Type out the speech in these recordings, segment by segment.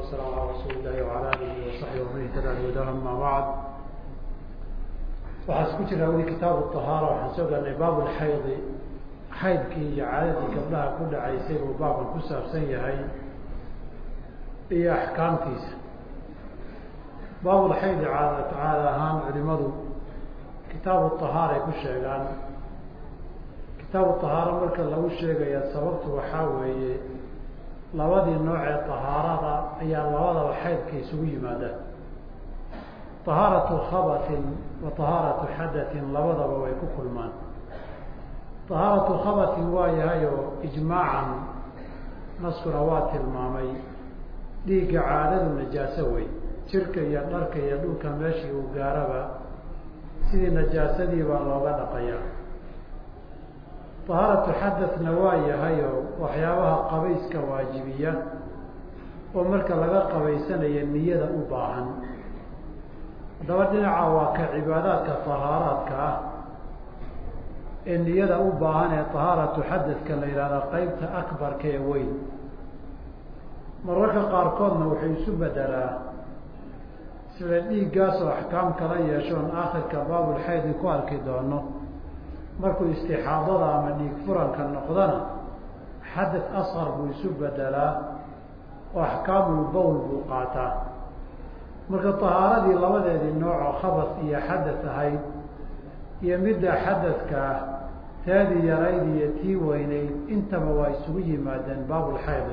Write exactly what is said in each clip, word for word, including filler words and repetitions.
والسلام على رسول الله وعلى آله وصحبه ومن اهتدى بهداه أما بعد. waxaa isku jira weli kitaabu طahaara waxaan soo galnay baabu lxaydi xaydkii iyo caadadii gabdhaha ku dhacaysay buu baabkan ku saabsan yahay iyo axkaamtiisa. baabulxaydi caada caada ahaan culimadu kitaabu طahaara ay ku sheegaan. kitaabu طahaara marka lagu sheegaya sababtu waxaa weeye labadii noocee طahaarada ayaa labadaba xaydka isugu yimaadaan. طahaaratu khabatin wa طahaaratu xadatin labadaba way ku kulmaan. طahaaratu khabatin waa yahay oo ijmaacan naskuna waa tilmaamay dhiigga caadadu najaaso wey, jirka iyo dharka iyo dhulka meeshii uu gaaraba sidii najaasadii baa looga dhaqayaa. طahaaratu xadatna waa yahay oo waxyaabaha qabayska waajibiya oo marka laga qabaysanayo niyada u baahan. haddaba dhinaca waa ka cibaadaadka طahaaraadka ah ee niyada u baahan ee طahaaratu xadadka la yihahda qeybta akbarka ee weyn. mararka qaarkoodna wuxuu isu bedelaa sida dhiiggaas oo axkaam kala yeeshoon aakhirka baabulxaydi ku arki doono. markuu istixaadada ama dhiig furanka noqdana xadad asqar buu isu bedelaa oo axkaamul bowl buu qaataa. marka طahaaradii labadeedii noocoo khabas iyo xadad ahayd iyo midda xadadka ah taadii yarayd iyo tii weyneyd intaba waa isugu yimaadeen baabulxaydi.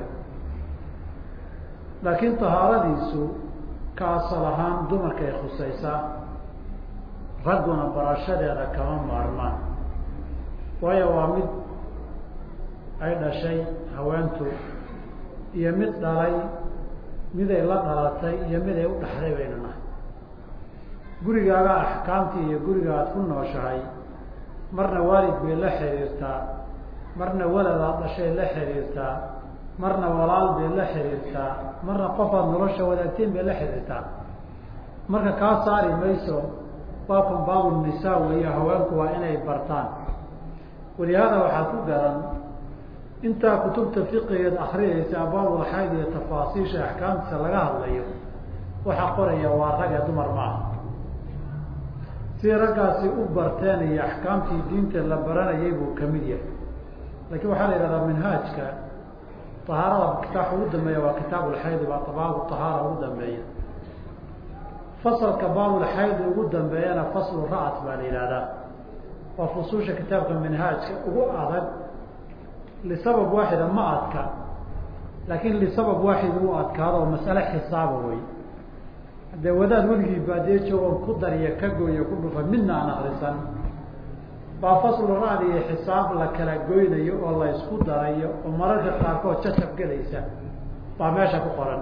laakiin طahaaradiisu ka asal ahaan dumarkay khusaysaa, ragguna barashadeeda kama maarmaan. waayo waa mid ay dhashay haweentu iyo mid dhalay, miday la dhalatay iyo mid ay u dhaxday baynu nahay. gurigaaga axkaamtii iyo guriga aad ku nooshahay marna waalid bay la xiriirtaa, marna waladaad dhashay la xiriirtaa, marna walaal bay la xiriirtaa, marna qofaad nolosha wadaagteen bay la xiriirtaa. marka kaa saari mayso baabkan baabulnisaa weeye, haweenku waa inay bartaan. walihaada waxaad ku garan intaa kutubta fiqigeed akriyaysa baabulxayd iyo tafaasiisha axkaamtiisa laga hadlayo waxaa qoraya waa rag ee dumar maaha. siday raggaasi u barteen iyo axkaamtii diinta la baranayay buu kamid yahay. laakiin waxaa la yihahdaa minhaajka طahaarada kitaabka ugu dambeeya waa kitaabulxaydi, baa baabu طahaara ugu dambeeya. fasalka baabulxaydi ugu dambeeyana faslu ra'at baa la yihahdaa. waa fusuusha kitaabka minhaajka ugu adag. lisabab waaxida ma adka, laakiin lisabab waaxid u adkaado oo masale xisaaba wey. haddee wadaad weligii baadiye joogoon ku dariya ka gooyo ku dhufa midna aan akrisan baa faslu ra'd iyo xisaab la kala goynayo oo la isku darayo oo mararka qaarkood jacab gelaysa baa meesha ku qoran.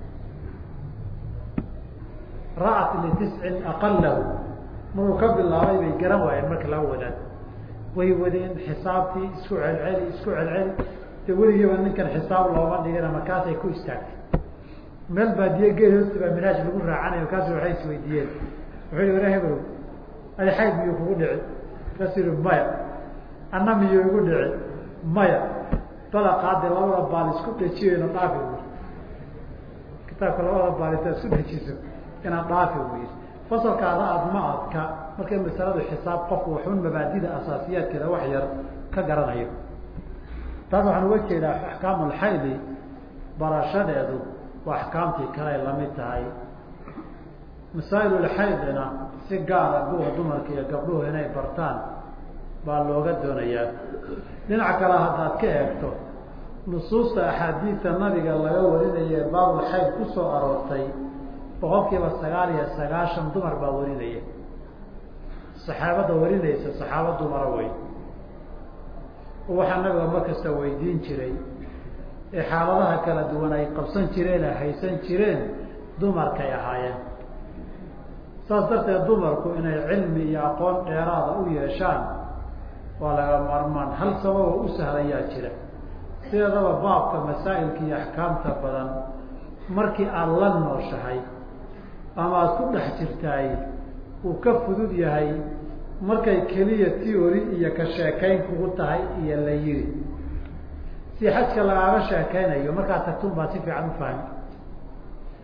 ra'at litiscin aqalahu maruu ka bilaabay bay garan waayeen marka laga wadaad. way wadeen xisaabtii isku celceli isku celceli de weligiiba ninkan xisaab looma dhigina markaasay ku istaagtay. meel baadiye geel hoosti baa minhaaj lagu raacanayo. markaasu waxay isweydiiyeen wuxuu yihi wara hebel ay xayd miyuu kugu dhici? markaasu yihi maya. anna miyuu igu dhici? maya. bada qaade labada baal isku dhejiyeyno dhaafi wy. kitaabka labada baal intaad isku dhejiso inaad dhaafi wey. fasalkaada aada ma adka markay masaladu xisaab qofku waxun mabaadida asaasiyaadkeeda wax yar ka garanayo. taas waxaan uga jeedaa axkaamulxaydi barashadeedu waa axkaamtii kale ay lamid tahay. masaa'ilulxaydina si gaara kuwa dumarka iyo gabdhuhu inay bartaan baa looga doonayaa. dhinaca kale haddaad ka eegto nusuusta axaadiista nabiga laga warinaye baabulxayd ku soo aroortay boqol kiiba sagaal iyo sagaashan dumar baa warinaya. saxaabadda warinaysa saxaaba dumara wey. waxaa nabiga mar kasta weydiin jiray ee xaaladaha kala duwan ay qabsan jireen ay haysan jireen dumarkay ahaayeen. saas darteed dumarku inay cilmi iyo aqoon dheeraada u yeeshaan waa laga maarmaan. hal sababoo u sahlayaa jira. sideedaba baabka masaa'ilka iyo axkaamta badan markii aada la nooshahay ama aada ku dhex jirtaay uu ka fudud yahay markay keliya theory iyo ka sheekayn kugu tahay iyo la yiri. si xajka lagaaga sheekaynayo markaad tagtun baa si fiican u fahmi.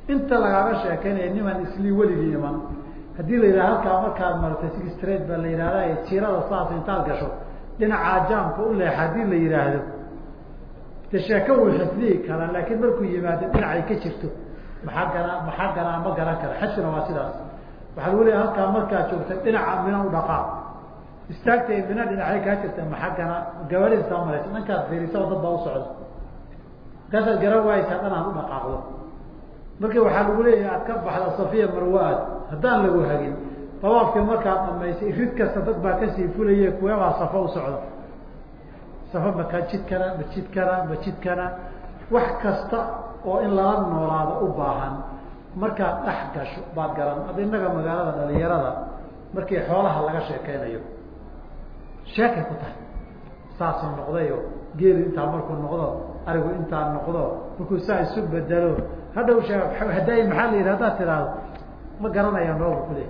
inta lagaaga sheekeynaya niman islii weligii iman haddii la yidhaha halkaa markaad martay six straight baa la yidhahda jiirada saas intaad gasho dhinacaa jaamka u leexa haddii la yidhaahdo de sheeko wuu xifdihi karaa laakiin markuu yimaado dhinacay ka jirto maxaa gana maxaa ganaa ma garan kara xajkuna waa sidaas waxaa lagu leeyahay halkaa markaad joogta dhinaca mina u dhaqaaq istaagtay mina dhinacay kaa jirta maxaa gana gabadhiis kaa maraysa dhankaad fiirisa dad baa u socda markaasaad garan waayeysaa dhan aad u dhaqaaqdo marka waxaa lagu leeyahay aad ka baxda safiya marwa-aad haddaan lagu hagin dawaafkii markaad dhamaysay rid kasta dad baa kasii fulaye kuwebaa safo u socda safo makaa jidkana ma jidkana ma jidkana wax kasta oo in lala noolaado u baahan markaad dhex gasho baad garan hadda innaga magaalada dhalinyarada markii xoolaha laga sheekeynayo sheekay ku tahay saasuu noqdayo geelu intaa markuu noqdo arigu intaa noqdo markuu saa isu bedelo hadhaw shee hadaayi maxaa la yidhi haddaad tiraahdo ma garanaya nooga kule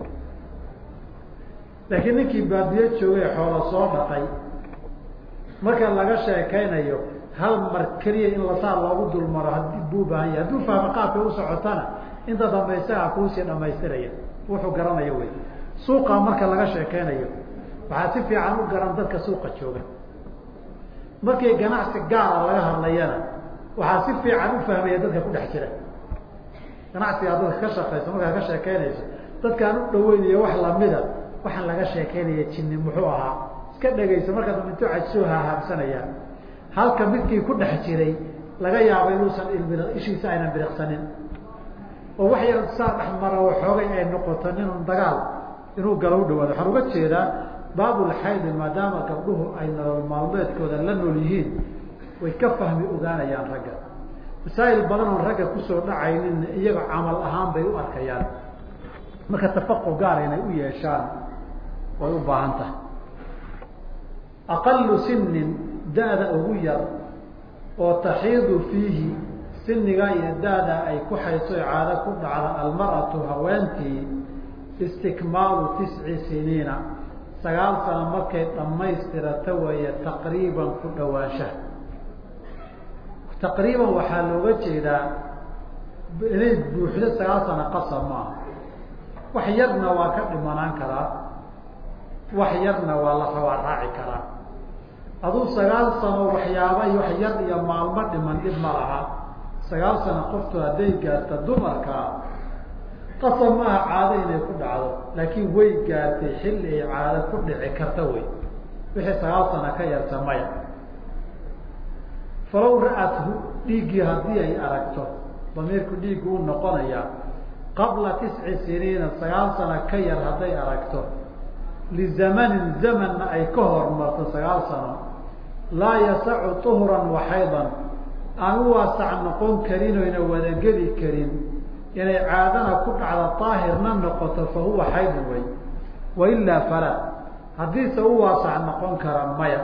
laakiin ninkii baadiyo joogay xoola soo dhaqay marka laga sheekeynayo hal mar keliya in lasaa loogu dulmaro hadii buu baahan yahay hadduu fahmo qaabkay u socotana inta dambe isagaa kuusii dhamaystiraya wuxuu garanayo wey suuqa marka laga sheekeynayo waxaa si fiican u garan dadka suuqa jooga markii ganacsi gaara laga hadlayana waxaa si fiican u fahmaya dadka ku dhex jira ganacsigaa dadka ka shaqeysa markaad ka sheekeynayso dadkaan u dhaweynayo wax lamida waxaan laga sheekeynaya jinni muxuu ahaa iska dhegayso markaa dambe intuu cajsoo haahaabsanayaan halka midkii ku dhex jiray laga yaabo inuusan ilmi ishiisa aynan biriqsanin oo wax yar saa dhex mara oo xoogay ay noqoto ninun dagaal inuu galo u dhawaado waxaan uga jeedaa baabulxaydi maadaama gabdhuhu ay nolol maalmeedkooda la nool yihiin way ka fahmi ogaanayaan ragga masaa'il badan oon ragga kusoo dhacaynin iyaga camal ahaan bay u arkayaan marka tafaqu gaar inay u yeeshaan way u baahan tahay aqalu sinin da-da ugu yar oo taxiidu fiihi siniga iyo da-da ay ku xayso caado ku dhacda almar'atu haweentii istikmaalu tisci siniina sagaal sano markay dhamaystirata weeye taqriiban ku dhawaanshaha taqriiban waxaa looga jeedaa inay buuxdo sagaal sano qasab maaha wax yarna waa ka dhimanaan karaa wax yarna waa la rabaa raaci karaa aduu sagaal sano waxyaaba iyo wax yar iyo maalmo dhiman dhib ma laha sagaal sano qoftu hadday gaarta dumarkaa qasab maaha caado inay ku dhacdo laakiin way gaartay xilli ay caado ku dhici karta wey wixii sagaal sano ka yarta maya falow ra-athu dhiiggii haddii ay aragto damiirku dhiiggu u noqonayaa qabla tisci siniina sagaal sano ka yar hadday aragto lizamanin zamanna ay ka hormarto sagaal sano laa yasacu tuhran waxaydan aan u waasac noqon karin oyna wadageli karin inay caadana ku dhacda daahirna noqoto fa huwa xaydun wey wailaa falaa haddiise u waasac noqon kara maya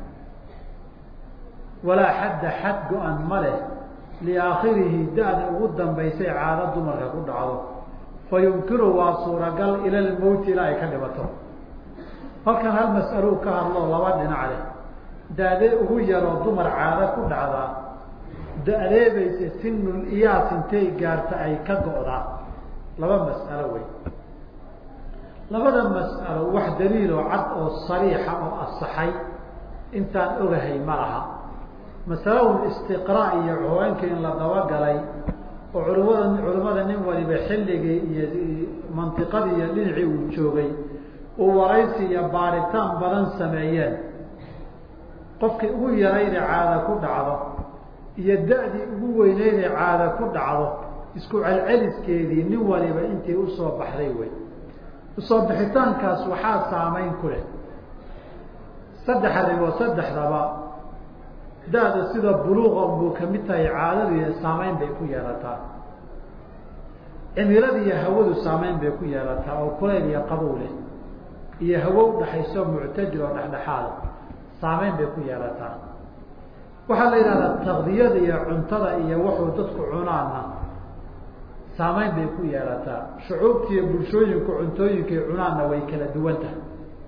walaa xadda xad go-an ma leh liaakhirihi da-da ugu dambaysay caado dumarka ku dhacdo fa yumkinu waa suuragal ila lmowti ilaa ay ka dhibato halkan hal mas'alou ka hadloo laba dhinac leh da-dee ugu yaroo dumar caado ku dhacdaa da-deebaysa sinul iyaas intay gaarta ay ka go-daa laba mas'alo wey labada mas'alo wax daliiloo cad oo sariixa oo asaxay intaan ogahay ma laha masalahun istiqraa iyo haweenka in la dabagalay oo culimada culimada nin waliba xilligii iyo mantiqadii iyo dhinacii uu joogay uu waraysi iyo baaritaan badan sameeyeen qofkii ugu yarayna caada ku dhacdo iyo da-dii ugu weyneyna caada ku dhacdo isku celceliskeedii nin waliba intii usoo baxday wey usoo bixitaankaas waxaa saameyn ku leh saddex arrimood saddexdaba da-da sida buluuqa buu kamid tahay caadadiiyo saameyn bay ku yeelataa cimilada iyo hawadu saameyn bay ku yeelataa oo kuleyl iyo qabow leh iyo hawo udhaxayso muctadil oo dhexdhexaada saameyn bay ku yeelataa waxaa la yidhahdaa taqdiyada iyo cuntada iyo wuxuu dadku cunaana saameyn bay ku yeelataa shucuubta iyo bulshooyinku cuntooyinkay cunaanna way kala duwan tahay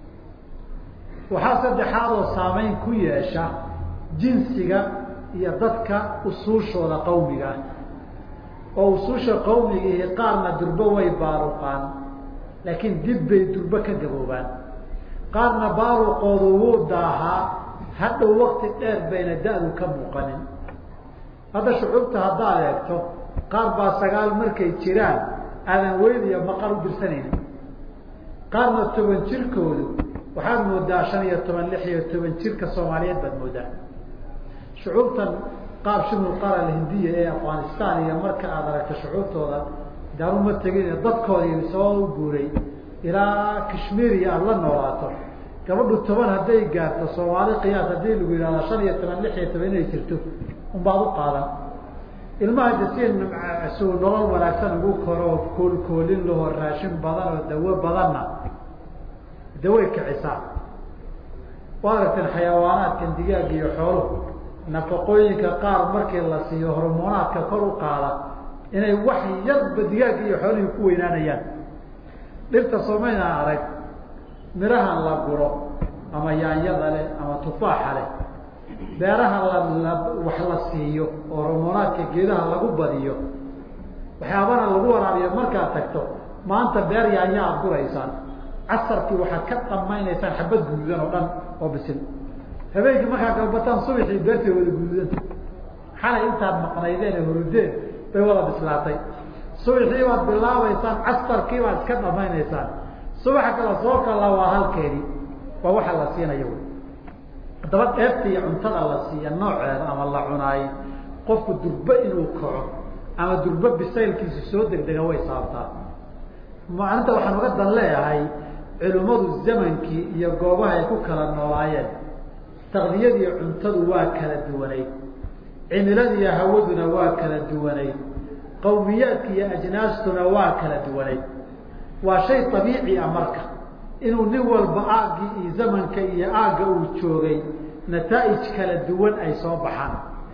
waxaa saddexaad oo saameyn ku yeesha jinsiga iyo dadka usuushooda qawmiga ah oo usuusha qawmigiihi qaarna durbo way baaruqaan laakiin dib bay durbo ka gaboobaan, qaarna baaruqoodu wuu daahaa hadhow wakti dheer bayna da-du ka muuqanin. hadda shucuubta haddaad eegto qaar baa sagaal markay jiraan aadan weydiyo maqal u dirsanaynin, qaarna toban jirkoodu waxaad moodaa shan iyo toban lix iyo toban jirka soomaaliyeed baad moodaa. shucuubtan qaar shibul qara hindiya ee afghanistan iyo marka aad aragto shucuubtooda daaruma tegin dadkoodii soo u guuray ilaa kashmiiriya aada la noolaato, gabadhu toban hadday gaarto soomaali qiyaas haddii lagu yihahdo shan iyo toban lix iyo toban inay jirto unbaad u qaadan. ilmaha dasiin suu nolol wanaagsan ugu koro koolkoolin laho raashin badan oo dawo badanna daway kicisaa. waad aragteen xayawaanaadkan digaag iyo xooluhu nafaqooyinka qaar markii la siiyo hormoonaadka kor u qaada inay wax yarba digaag iyo xoolihii ku weynaanayaan. dhirta soomayna arag mirahan la guro ama yaanyada leh ama tufaaxa leh, beeraha la wax la siiyo oo hormoonaadka geedaha lagu badiyo, waxyaabana lagu waraabiyo. markaad tagto maanta beer yaanya aad guraysaan, casarkii waxaad ka dhamaynaysaan xabad guduudan oo dhan oo bisil. habeenkii markaa galbataan subaxii beertay wada guduudanta, xalay intaad maqnaydeen ee hurudeen bay wada bislaatay. subaxii baad bilaabaysaan, casarkii baad iska dhamaynaysaan, subaxa kala soo kala waa halkeedii. waa waxa la siinayo. haddaba dheefta iyo cuntada la siiya nooceeda ama la cunaayo qofku durbo inuu kaco ama durbo bisaylkiisu soo degdega way saabtaa. maalinta waxaan uga dan leeyahay culimmadu zamankii iyo goobaha ay ku kala noolaayeen taqdiyadiiyo cuntadu waa kala duwanayd, cimiladiiyo hawaduna waa kala duwanayd, qawmiyaadka iyo ajnaastuna waa kala duwanayd. waa shay abiici ah marka inuu nin walba aaggii iyo zamanka iyo aagga uu joogay nataa'ij kala duwan ay soo baxaan,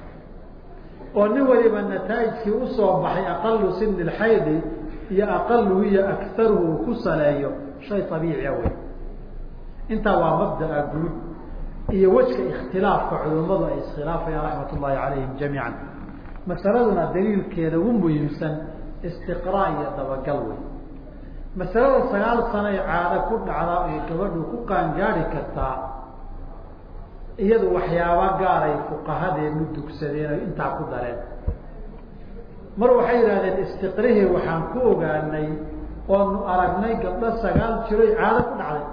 oo nin waliba nataa'ijkii usoo baxay aqalu sini lxaydi iyo aqaluhu iyo akaruhu uu ku saleeyo shay abiici wey. intaa waa mabdaa guud iyo wejka ikhtilaafka culimmadu ay iskhilaafayaan raxmat ullaahi calayhim jamiican. masaladuna daliilkeeda ugu muhiimsan istiqraa iyo dabagal wey. masalada sagaal sano ay caado ku dhacdaa ay gabadhu ku qaangaadi kartaa, iyadu waxyaaba gaaray fuqahadeenu dugsadeen oo intaa ku dareen. mar waxay yidhahdeen istiqrihii waxaan ku ogaanay oonu aragnay gabdho sagaal jiroy caado ku dhacday.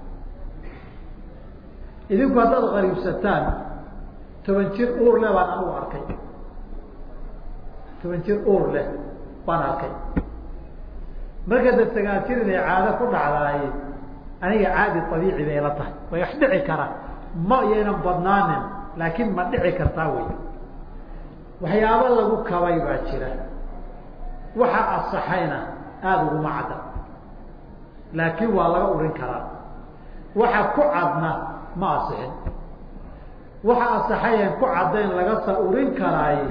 idinku haddaad qariibsataan toban jir uur leh baan anigu arkay, toban jir uur leh baan arkay. marka dad sagaal jir inay caado ku dhacdaay aniga caadi abiici bay la tahay. way wax dhici kara, ma yaynan badnaanin, laakiin ma dhici kartaa wey. waxyaabo lagu kabay baa jira, waxa asaxayna aada uguma cadda, laakiin waa laga urin karaa. waxa ku cadna ma asixin. waxa asaxayan ku caddayn laga sa urin karaaye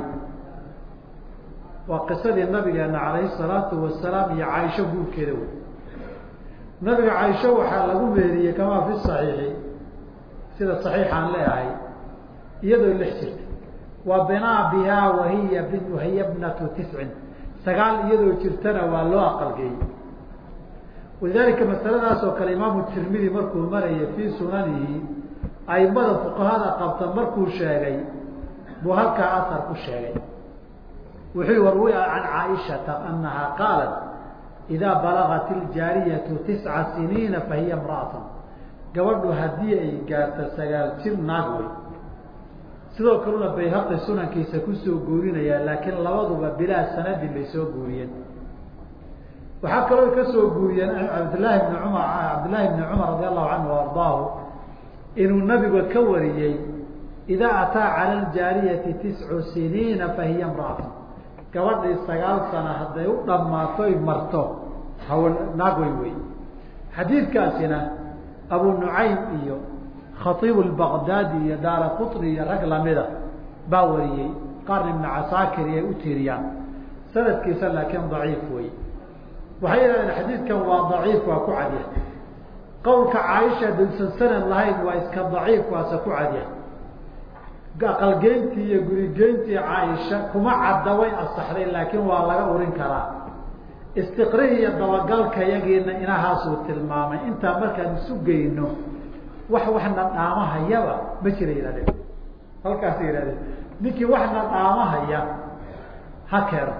waa qisadii nabigeena calayhi salaatu wasalaam iyo caaisho guurkeeda wey. nabiga caaisho waxaa lagu meeriyey kamaa fi saxiixi, sida saxiixaan leeyahay, iyadoo lix jirta. wa binaa bihaa wahiya wahiya bnatu tiscin, sagaal iyadoo jirtana waa loo aqalgeeyey. walidaalika masaladaas oo kale imaamu tirmidi markuu marayay fii sunanihi aimada fuqahada qabta markuu sheegay buu halkaa asar ku sheegay. wuxuu warwiya can caaishata anaha qaalat idaa balagat iljaariyatu tisca siniina fahiya imra'atun, gabadhu haddii ay gaarto sagaal jir naag wey. sidoo kalena bayhaqi sunankiisa kusoo guurinaya, laakiin labaduba bilaa sanadin bay soo guuriyeen. waxaa kaloo kasoo guuriyeen cabdillaahi bni cumar cabdillaahi bni cumar radi allahu canhu ardaahu inuu nabiga ka wariyey idaa ataa cala aljaariyati tiscu siniina fahiya imra'atun, gabadhii sagaal sana hadday u dhammaato ay marto hawl naag wey wey. xadiidkaasina abu nucaym iyo khaiib lbaqdaadi iyo daara qutni iyo rag lamida baa wariyey, qaarna ibna casaakir ay u tiiriyaan. sanadkiisa laakiin daciif wey. waxay yidhahdeen xadiidkan waa daciif, waa ku cadya. qowlka caaisha dulsan sanad lahayn waa iska daciif, waase ku cadya. aqalgeyntii iyo gurigeyntii caaisha kuma cadda way asaxday laakiin waa laga urin karaa. istiqrihi iyo dabagalka yagiina inahaasuu tilmaamay. intaa markaan isu geyno wax waxna dhaamahayaba ma jira yihahdeen. halkaas yihahdeen ninkii waxna dhaamahaya ha keeno.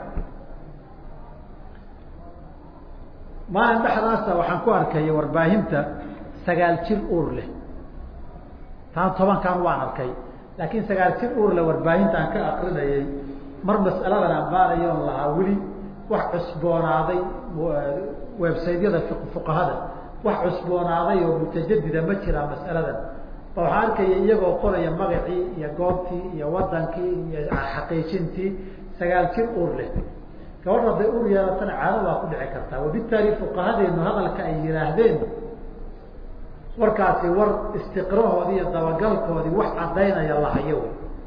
maalin dhexdaasa waxaan ku arkaya warbaahinta sagaal jir uur leh. taan tobankan waan arkay laakiin sagaal jir uur leh warbaahintaan ka akrinayay mar mas'aladan aan baarayo on lahaa weli wax cusboonaaday websaydyada fuqahada wax cusboonaaday oo mutajadida ma jiraa mas'aladan. oo waxaan arkaya iyagoo qoraya magacii iyo goobtii iyo wadankii iyo xaqiijintii sagaal jir uur leh. gabadh hadday uur yeelatana caado waa ku dhici kartaa. wabitaali fuqahadeenu hadalka ay yihaahdeen warkaasi war istiqrahoodii iyo dabagalkoodii wax cadaynaya lahayo.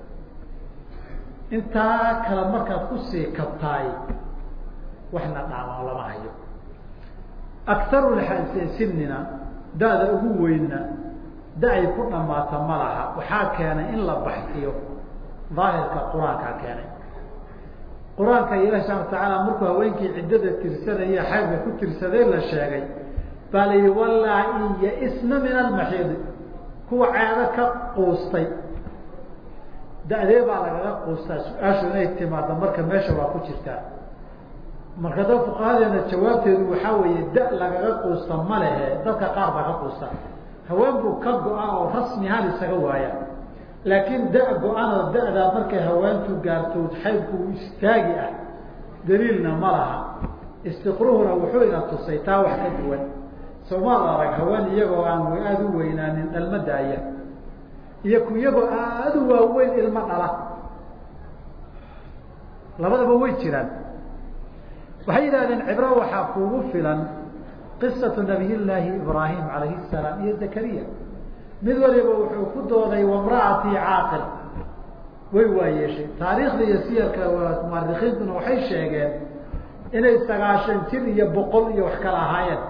intaa kale markaad kusii kabtaay waxna dhaamaan lama hayo. aktaru sinina da-da ugu weyna da-ay ku dhamaata ma laha. waxaa keenay in la baxsiyo daahirka qur-aankaa keenay. qur-aanka ilahi subxana watacaala markuu haweenkii ciddada tirsanaya xaydka ku tirsadeen la sheegay baa la yihi wallaa-i ya-isna min almaxiidi kuwa ceedo ka quustay. da-dee baa lagaga quustaa su-aashu inay timaado marka meesha waa ku jirtaa. marka dad fuqahadeena jawaabteedu waxaa weeye da lagaga quusta ma lehe dadka qaar baa ka quusta. haween buu ka go-a oo rasmi hal isaga waaya. laakiin da go-anoo da-daa markay haweentu gaarto xaydku istaagi ah daliilna ma laha. istiqruhuna wuxuu ina tusay taa wax ka duwan. soomaal arag haween iyagoo aan aada u weynaanin dhalma daaya iyo ku iyagoo aada u waaweyn ilmo dhala. labadaba way jiraan. waxay yidhahdeen cibro waxaa kuugu filan qisatu nabiy llaahi ibraahim calayhi salaam iyo zakariya. mid waliba wuxuu ku dooday wamra'atii caaqil way waayeeshay. taariikhda iyo siyarka muarikiintuna waxay sheegeen inay sagaashan jir iyo boqol iyo wax kala ahaayeen.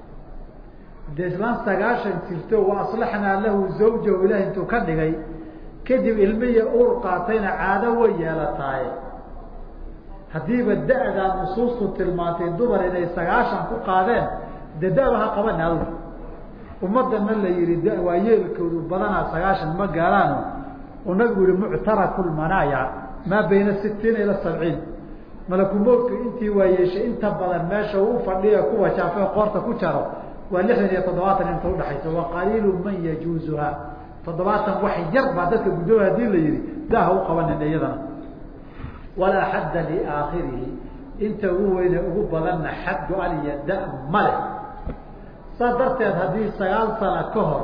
de islaan sagaashan jirto wa aslaxnaa lahu zawjahu ilaah intuu ka dhigay kadib ilmiya uur qaatayna caado way yeelataaye. haddiiba da-daa nusuustu tilmaantay dumar inay sagaashan ku qaadeen de da-ba ha qaban aw. ummadana la yihi waa yeelkoodu badanaa sagaashan ma gaaraano. oo nabigu yihi muctaraku lmanaaya maa bayna sitiina ila sabciin. malakumoodku intii waa yeeshay inta badan meesha uu fadhiya kuwa jaafe qoorta ku jaro waa lixdan iyo toddobaatan inta udhaxaysa. wa qaliilu man yajuuzuha toddobaatan wax yar baa dadka guddooda hadii la yihi daha u qabanin iyadana. walaa xadda liaakhirihi inta ugu weyne ugu badanna xad go-an iyo da male. saa darteed haddii sagaal sana ka hor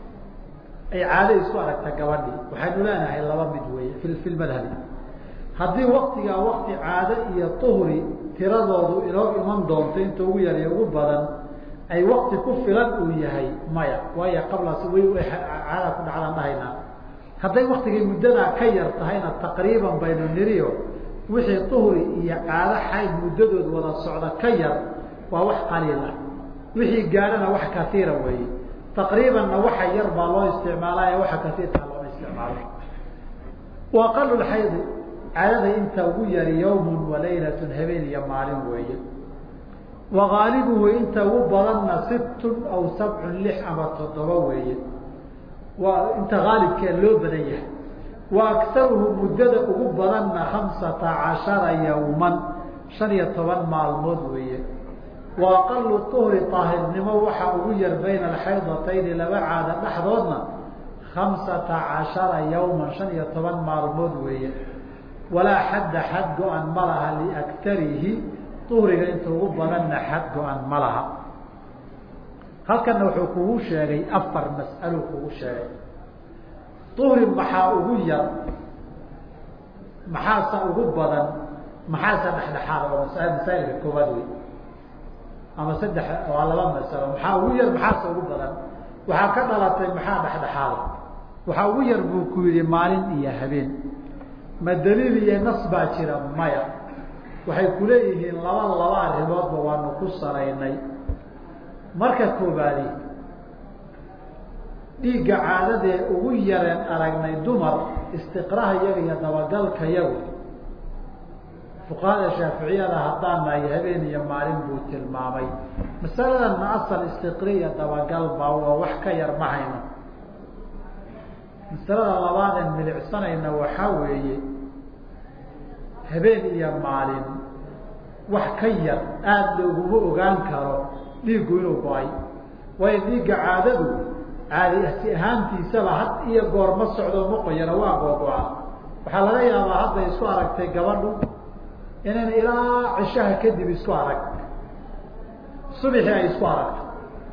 ay caado isku aragta gabadhii waxaynu leenahay laba mid weeye fi fi lmadhabi. haddii waktigaa wakti caado iyo tuhri tiradoodu inoo iman doonto inta ugu yar iyo ugu badan ay wakti ku filan uu yahay maya. waayo qablaas way caada ku dhacdaan dhahaynaa. hadday waktigii muddadaa ka yar tahayna taqriiban baynu niriyo wixii tuhri iyo caado xayd muddadood wada socda ka yar waa wax qaliil ah. wixii gaadhana wax kaiira weeye. taqriibanna waxa yar baa loo isticmaalaya waxa kaiirkaa looma isticmaalo. wa aqalu lxaydi caadada inta ugu yari yawmun walaylatun habeen iyo maalin weeye. wa gaalibuhu inta ugu badanna sittun aw sabcun lix ama toddoba weeye. waa inta gaalibkee loo badan yahay. wa aktaruhu muddada ugu badanna khamsata cashara yawman shan iyo toban maalmood weeye. wa aqalu tuhri taahirnimo waxaa ugu yar bayna alxaydatayni laba caada dhexdoodna khamsata cashara yawman shan iyo toban maalmood weeye. walaa xadda xad go-an ma laha liaktarihi tuhriga inta ugu badanna xad go-an ma laha. halkana wuxuu kugu sheegay afar mas'alo kugu sheegay. tuhri maxaa ugu yar maxaase ugu badan maxaase dhexdhexaad oo masaa'ilka koobaad wey ama saddex waa laba masalo. maxaa ugu yar maxaase ugu badan waxaa ka dhalatay maxaa dhexdhexaada. waxaa ugu yar buu ku yihi maalin iyo habeen. ma daliil iyo nas baa jira maya. waxay kuleeyihiin laba laba arrimoodba waanu ku saraynay. marka koobaadi dhiigga caadadee ugu yareen aragnay dumar istiqraha iyaga iyo dabagalka yagu fuqahada shaaficiyada haddaan nahay habeen iyo maalin buu tilmaamay. masaladan ma asal istiqri iyo dabagal baa waa wax ka yar ma hayno. masalada labaaden milicsanayna waxaa weeye habeen iyo maalin wax ka yar aada looguma ogaan karo dhiiggu inuu go-ay. waayo dhiigga caadadu caadi si ahaantiisaba had iyo goor ma socdo ma qoyana waa googo-a. waxaa laga yaabaa hadday isku aragtay gabadhu inayna ilaa cishaha kadib isku arag subixii ay isku aragto.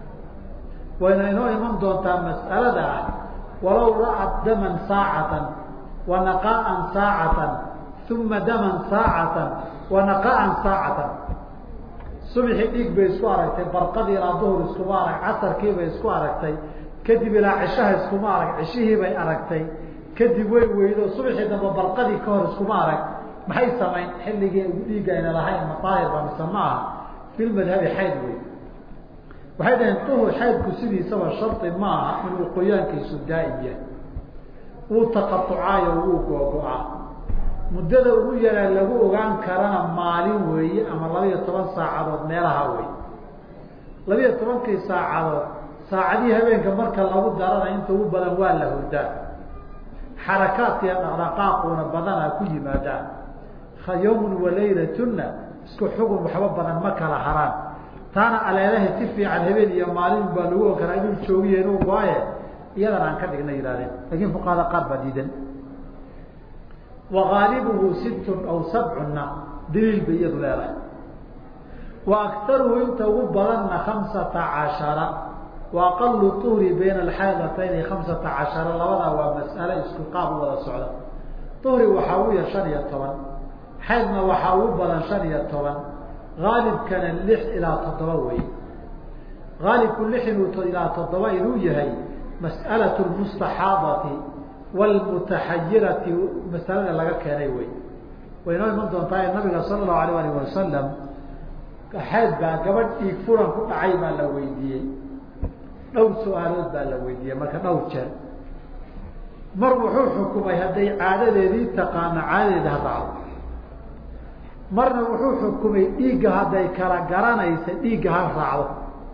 wayna inoo iman doontaa mas'alada ah walow ra'at daman saacatan wa naqaa'an saacatan uma daman saacatan wa naqaa'an saacatan. subixii dhiig bay isku aragtay, barqadii ilaa duhur iskuma arag, casarkii bay isku aragtay, kadib ilaa cishaha iskuma arag, cishihii bay aragtay, kadib way weydo subixii dambe barqadii ka hor iskuma arag. maxay samayn xilligii dhiigga ayna lahayn madaahir ba mise ma aha? fil madhabi xayd wey. waxay dhaheen duhur xaydku sidiisaba shardi ma aha inuu qoyaankiisu daa'im yahay. wuu taqatucaayo wuu googo-aa. muddada ugu yaraa lagu ogaan karana maalin weeye ama labaiyo toban saacadood meelaha wey. labaiyo tobankii saacadood saacadihii habeenka marka lagu darana inta ugu badan waa la hurdaa. xarakaadka iyo dhaqdhaqaaquuna badanaa ku yimaadaan. yawmun walaylatuna isku xugun waxba badan ma kala haraan. taana aleelaha si fiican habeen iyo maalin baa lagu ogan karaa inuu joogiyo inuu go-aye iyadan aan ka dhigna yidhahdeen. laakiin fuqahada qaar baa diidan. wagaalibuhu sittun aw sabcuna daliil bay iyadu leedahay. wa aktaruhu inta ugu badanna khamsata cashara wa aqalu tuhri bayna alxaadatayni khamsata cashara. labadaa waa mas'ale isku qaab u wada socda. tuhri waxaa u yar shan iyo toban, xaydna waxaa ugu badan shan iyo toban. haalibkana lix ilaa toddoba wey. haalibku lix inuu ilaa toddoba inuu yahay mas'alatu lmustaxaadati waalmutaxayirati masalada laga keenay wey. way noo iman doontaa ee nabiga sala allahu alayh alih wasalam xayd baa gabadh dhiig furan ku dhacay baa la weydiiyey. dhowr su-aalood baa la weydiiyey marka dhowr jeer. mar wuxuu xukumay hadday caadadeedii taqaano caadadeeda ha dhacdo. marna wuxuu xukumay dhiigga hadday kala garanaysa dhiigga ha raacdo.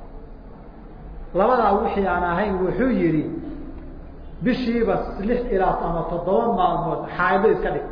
labadaa wixii aan ahayn wuxuu yidhi bishiiba lix ilaa ama toddoba maalmood xaaido iska dhig.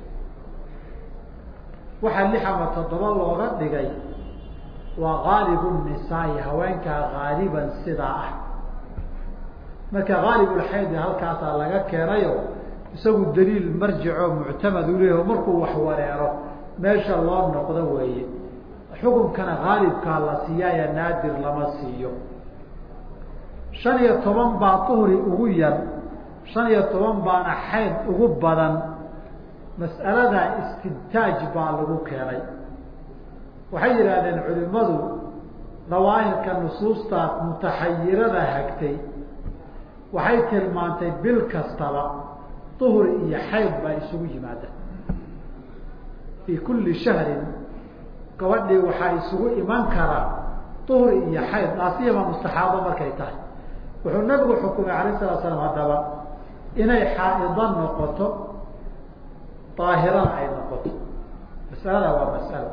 waxaa lix ama toddoba looga dhigay waa haalibu nisaa'i haweenkaa haaliban sidaa ah. marka haalibulxaydi halkaasaa laga keenayo isagu daliil marjicoo muctamad u leeyaho markuu wax wareero meesha loo noqdo weeye. xukunkana haalibkaa la siiyaayo naadir lama siiyo. shan iyo toban baa tuhri ugu yar, shan iyo toban baana xayd ugu badan. mas'aladaa istintaaj baa lagu keenay. waxay yidhaahdeen culimadu dawaahirka nusuustaas mutaxayirada hagtay waxay tilmaantay bil kastaba tuhri iyo xayd baa isugu yimaada. fii kulli shahrin gabadhii waxaa isugu iman karaa tuhri iyo xayd laasiyama mustaxaabo markay tahay. wuxuu nabigu xukumay alayh salatu slam haddaba inay xaa'ido noqoto daahirana ay noqoto. masalada waa masalo.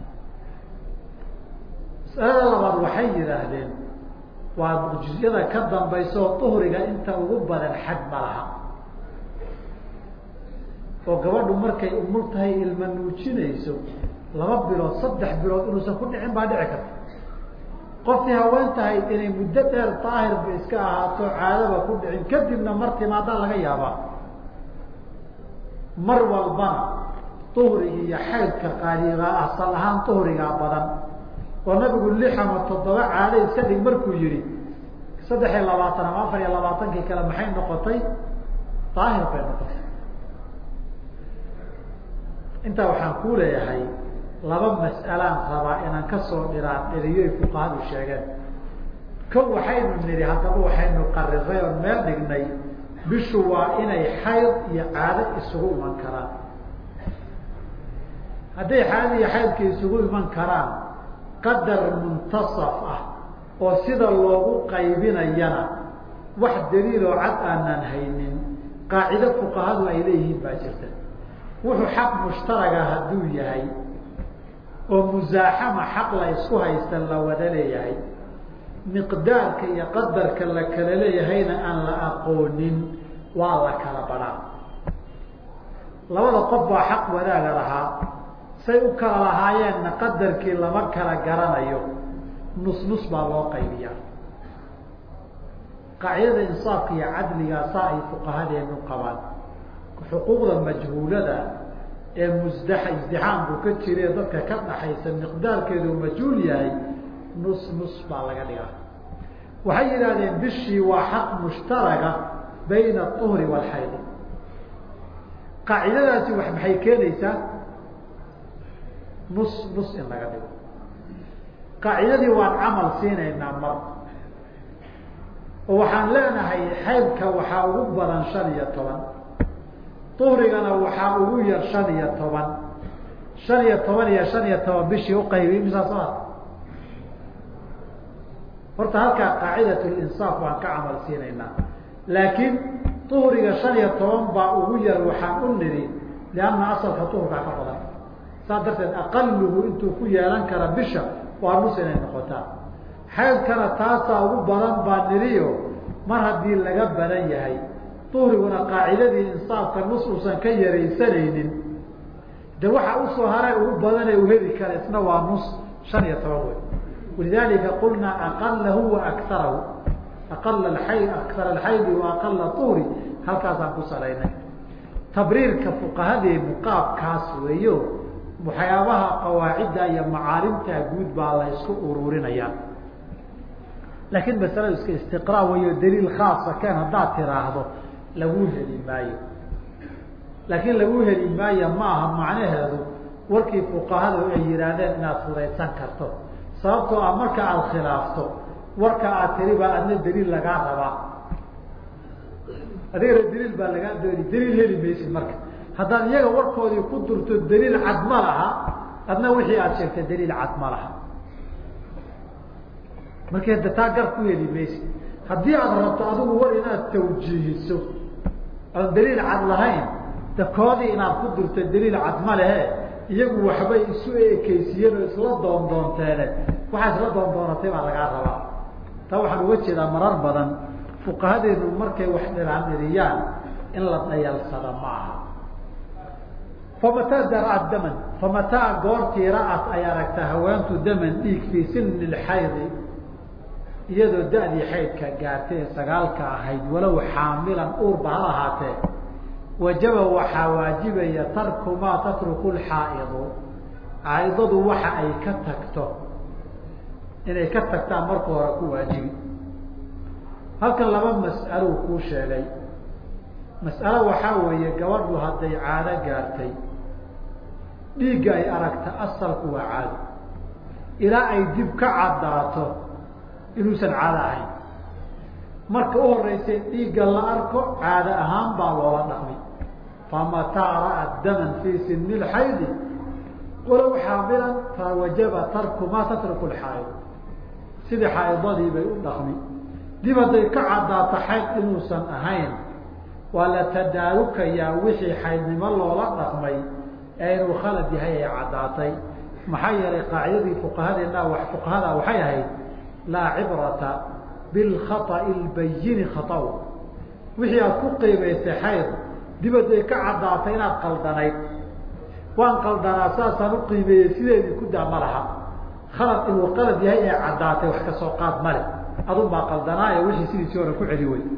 masalada labaad waxay yidhaahdeen waa juziyada ka dambaysa oo tuhriga inta ugu badan xad ma laha. oo gabadhu markay umul tahay ilma nuujinayso laba bilood saddex bilood inuusan ku dhicin baa dhici karta. qofkii haween tahay inay muddo dheer daahirba iska ahaato caadaba ku dhicin kadibna mar timaadaa laga yaabaa. mar walbana tuhriga iyo xaydka qaaligaa asal ahaan tuhrigaa badan. oo nabigu lix ama toddoba caado iska dhig markuu yihi saddex iyo labaatan ama afar iyo labaatankii kale maxay noqotay? daahir bay noqotay. intaa waxaan ku leeyahay laba mas'alaan rabaa inaan kasoo dhiraan dheriyoy fuqahadu sheegeen. kow waxaynu nidhi haddaba waxaynu qariray oon meel dhignay bishu waa inay xayd iyo caado isugu iman karaan. hadday caado iyo xaydka isugu iman karaan qadar muntasaf ah oo sida loogu qaybinayana wax daliiloo cad aanan haynin qaacido fuqahadu ay leeyihiin baa jirta wuxuu xaq mushtaraga hadduu yahay oo musaaxama xaq la isku haysta la wada leeyahay miqdaarka iyo qadarka la kala leeyahayna aan la aqoonin waa la kala badhaa labada qof baa xaq wadaaga lahaa say u kala lahaayeenna qadarkii lama kala garanayo nus nus baa loo qaybiyaa qaacidada insaafka iyo cadligaasaa ay fuqahadeenu qabaan xuquuqda majhuulada ee musdaxa isdixaamku ka jire dadka ka dhaxaysa miqdaarkeedu majhuul yahay nus nus baa laga dhigaa waxay yidhahdeen bishii waa xaq mushtaraga bayna aطuhri waalxayd qaacidadaasi wax maxay keenaysaa nus nus in laga dhigo qaacidadii waan camal siinaynaa mar oo waxaan leenahay xaydka waxaa ugu badan shan iyo toban duhrigana waxaa ugu yar shan iyo toban shan iyo toban iyo shan iyo toban bishii uqaybi misaa soo arka horta halkaa qaacidat linsaaf waan ka camal siinaynaa laakiin duhriga shan iyo toban baa ugu yar waxaan u nidhi lianna asalka duhurkaa ka badan saas darteed aqaluhu intuu ku yeelan kara bisha waa nus inay noqotaa xaydkana taasaa ugu badan baa nidhiyo mar haddii laga badan yahay duhriguna qaacidadii insaafka nus uusan ka yaraysanaynin de waxa usoo haray ugu badane u heli kara isna waa nus shan iyo toban wey walidalika qulnaa aqalahu wa akarahu aqala ay akara alxaydi wa aqala duhri halkaasaan ku salaynay tabriirka fuqahadeenu qaabkaas weeyo waxyaabaha qawaacidda iyo macaalimta guud baa la isku ururinaya laakiin masaladu iska istiqraa weyo daliil khaasa keen haddaad tiraahdo lagu heli maayo laakiin lagu heli maayo ma aha macnaheedu warkii fuqahadu ay yihaahdeen inaad fudaysan karto sababtoo ah marka aada khilaafto warka aad tiri baa adna daliil lagaa rabaa adigana daliil baa lagaa dooni daliil heli maysid marka haddaad iyaga warkoodii ku durto daliil cad ma laha adna wixii aada sheegtay daliil cad ma laha markii da taa gar ku heli maysid haddii aada rabto adigu war inaad tawjiihiso oon daliil cad lahayn dakoodii inaad ku durto daliil cad ma lehe iyagu waxbay isu ekeysiyeen oo isla doondoonteene waxaa isla doondoonatay baa lagaa rabaa taa waxaan uga jeedaa marar badan fuqahadeenu markay wax dhiraandhiriyaan in la dhayalsada ma aha famataa daraat daman famataa goortii ra'at ay aragta haweentu daman dhiig fii sini lxaydi iyadoo da-dii xaydka gaartay ee sagaalka ahayd walow xaamilan uurba ha ahaatee wajaba waxaa waajibaya tarku maa tatruku lxaa'idu caaidadu waxa ay ka tagto inay ka tagtaan marka hore ku waajibi halkan laba mas'alou kuu sheegay mas'alo waxaa weeye gabadhu hadday caado gaartay dhiigga ay aragta asalku waa caado ilaa ay dib ka caddaato inuusan caado ahayn marka u horeysay dhiigga la arko caado ahaan baa loola dhaqmi famataa ra'at daman fii sini lxaydi walow xaamilan fawajaba tarku maa tatruku lxaa'id sidii xaaidadii bay u dhaqmi dib hadday ka caddaato xayd inuusan ahayn waa la tadaarukayaa wixii xaydnimo loola dhaqmay ee inuu khalad yahay ay caddaatay maxaa yeelay qaacidadii fuqahadeena fuqahada waxay ahayd laa cibrata bilkhaطa'i lbayini khataw wixii aad ku qiimaysay xayd dib hadday ka caddaatay inaad qaldanayd waan qaldanaa saasaan u qiimeeyey sideedii ku daa ma laha khalad inuu qalad yahay ee caddaatay wax ka soo qaad male adun baa qaldanaayo wixii sidiisii hore ku celi wey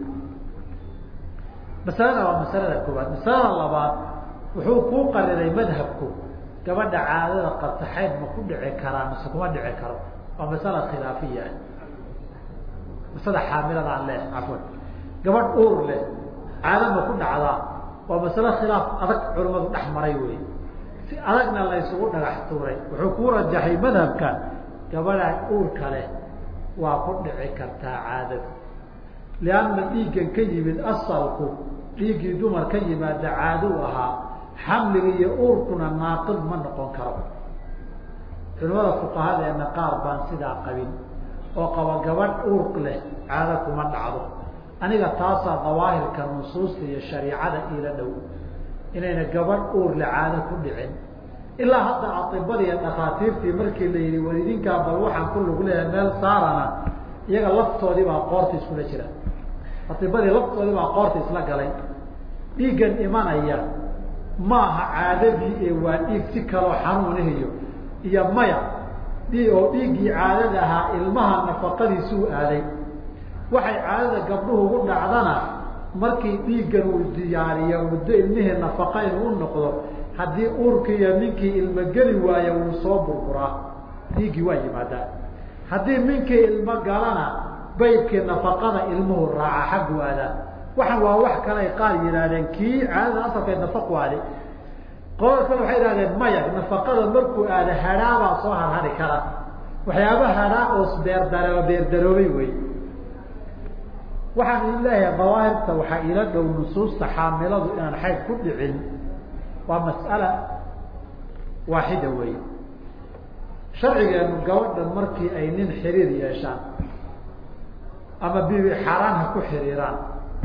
masalada waa masalada koowaad masalada labaad wuxuu kuu qariray madhabku gabadha caadada qabta xayd ma ku dhici karaa mise kuma dhici karo waa masala khilaafiya ah masala xaamiladaan leh cafwan gabadh uur leh caado ma ku dhacdaa waa masalo khilaaf adag culamadu dhex maray wey si adagna la ysugu dhagax tuuray wuxuu kuu rajaxay madhabka gabadha uurka leh waa ku dhici kartaa caadada lianna dhiiggan ka yimid asalku dhiiggii dumar ka yimaada caado u ahaa xamliga iyo uurkuna naaqid ma noqon karo culimada fuqahadeena qaar baan sidaa qabin oo qaba gabadh uur leh caado kuma dhacdo aniga taasaa dawaahirka nusuusta iyo shariicada ila dhow inayna gabadh uur la caado ku dhicin ilaa hadda atibadii iyo dhakhaatiirtii markii la yidhi war idinkaa bal waxaan ku lug leeyahay meel saarana iyaga laftoodii baa qoorta iskula jira atibadii laftoodii baa qoorta isla galay dhiiggan imanaya maaha caadadii ee waa dhiig si kaloo xanuunahayo iyo maya oo dhiiggii caadada ahaa ilmaha nafaqadiisuu aaday waxay caadada gabdhuhu ugu dhacdana markii dhiiggan uu diyaariyo muddo ilmihii nafaqa inuu u noqdo haddii uurkii iyo ninkii ilmo geli waayo wuu soo burburaa dhiiggii waa yimaadaa haddii ninkii ilmo galana baydkii nafaqada ilmuhu raaca xaggu aadaa waxan waa wax kale ay qaar yidhaahdeen kii caadada asalkeed nafaqu aaday qola kale waxay idhahdeen maya nafaqada markuu aada hadhaabaa soo harhari kara waxyaaba hadhaa oo beerdaro beerdaroobay wey waxaan idin leeyahay dawaahirta waxaa ila dhow nusuusta xaamiladu inaan xayd ku dhicin waa mas'ala waaxida wey sharcigeenu gabadhan markii ay nin xiriir yeeshaan ama bibi xaaraan ha ku xiriiraan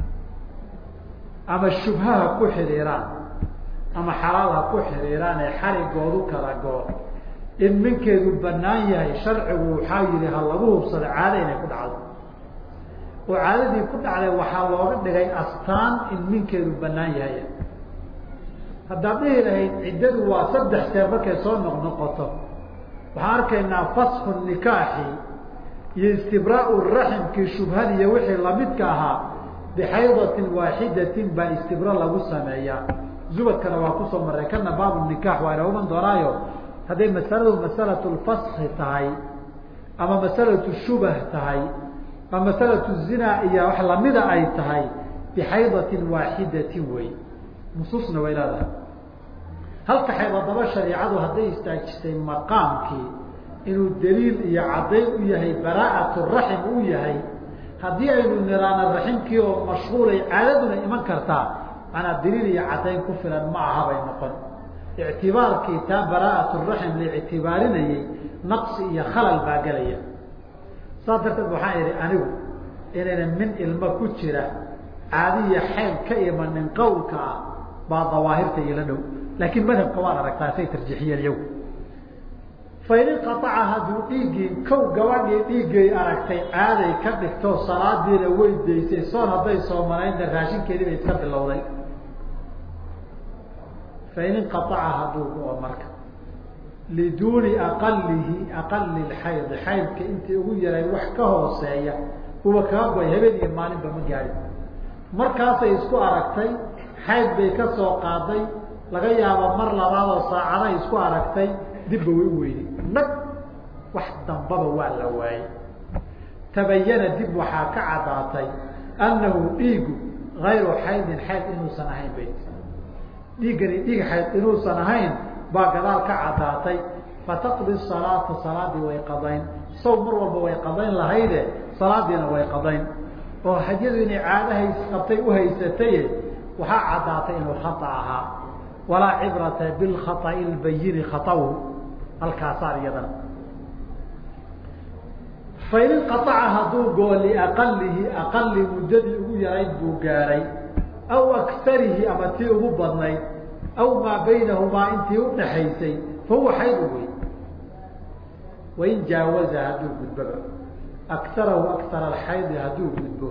ama shubha ha ku xiriiraan ama xalaal ha ku xiriiraan ee xarigoodu kala goo in minkeedu banaan yahay sharcigu waxaa yihi ha lagu hubsado caado inay ku dhacdo oo caadadii ku dhacday waxaa looga dhigay astaan in minkeedu banaan yahay haddaad dhihi lahayd ciddadu waa saddex jeer markay soo noqnoqoto waxaan arkaynaa fasxu nikaaxi iyo istibraau raximkii shubhadi iyo wixii lamidka ahaa bixaydatin waaxidatin baa istibra lagu sameeyaa zubadkana waa kusoo maray kana baabu nikaax waa ina iman doonaayo hadday masaladu masalatu lfaski tahay ama masalatu shubah tahay ama masalatu zinaa iyo wax lamida ay tahay bixaydatin waaxidatin wey nusuusna way leedahay halka xaydadaba shariicadu hadday istaajisay maqaamkii inuu daliil iyo caddayn u yahay baraa'atu raxim u yahay haddii aynu niraana raximkii oo mashhuulay caadaduna iman kartaa manaa daliil iyo caddayn ku filan ma aha bay noqon ictibaarkii taa baraa'atu raxim la ictibaarinayay naqsi iyo khalal baa gelaya saas darteed waxaan idhi anigu inaynan min ilmo ku jira caadiya xayl ka imanin qawlka ah baa dawaahirta ila dhow laakiin madhabka waan aragtaa say tarjiixiyeen iyagu fain inqaaca hadduu dhiiggii kow gabadhii dhiiggay aragtay caaday ka dhigto salaadiina way daysay soon hadday soomanaydna raashinkeedii bay iska bilowday fain inqaaca hadduu go-o marka liduuni aqalihi aqali lxaydi xaydka intii ugu yaray wax ka hooseeya kuwa kaga goy habeen iyo maalinba ma gaadhin markaasay isku aragtay xayd bay ka soo qaaday laga yaabo mar labaadoo saacaday isku aragtay dibba way u weyday nag wax dambaba waa la waayey tabayana dib waxaa ka caddaatay annahu dhiigu hayru xaydin xayd inuusan ahayn bay dhiiggani dhiig xayd inuusan ahayn baa gadaal ka caddaatay fataqdi salaata salaadii way qadayn saw mar walba way qadayn lahayde salaadiina way qadayn oo hadyadu inay caadahays qabtay u haysataye waxaa caddaatay inuu khata ahaa walaa cibrata bilkhaطa'i lbayini khatahu halkaasaar iyadana fain inqaaca hadduu goo liaqalihi aqali muddadii ugu yarayd buu gaaray aw aktarihi ama tii ugu badnayd aw maa baynahumaa intii udhaxaysay fahuwa xaydu wey wain jaawaza hadduu gudboba aktarahu aktar alxaydi hadduu gudbo